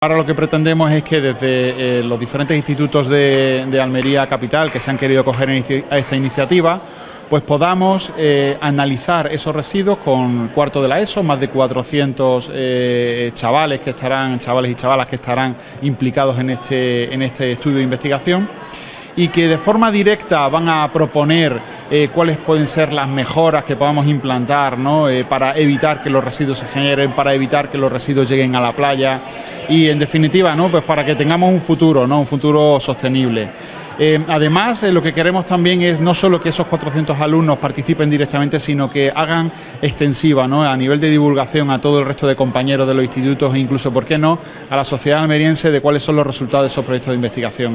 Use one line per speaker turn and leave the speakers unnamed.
Ahora lo que pretendemos es que desde los diferentes institutos de Almería Capital que se han querido coger a esta iniciativa, pues podamos analizar esos residuos con cuarto de la ESO, más de 400 chavales y chavalas que estarán implicados en este estudio de investigación, y que de forma directa van a proponer cuáles pueden ser las mejoras que podamos implantar, ¿no? Para evitar que los residuos se generen, para evitar que los residuos lleguen a la playa y, en definitiva, ¿no? Pues para que tengamos un futuro, ¿no? Un futuro sostenible. Además, lo que queremos también es no solo que esos 400 alumnos participen directamente, sino que hagan extensiva, ¿no? A nivel de divulgación a todo el resto de compañeros de los institutos e incluso, ¿por qué no?, a la sociedad almeriense de cuáles son los resultados de esos proyectos de investigación.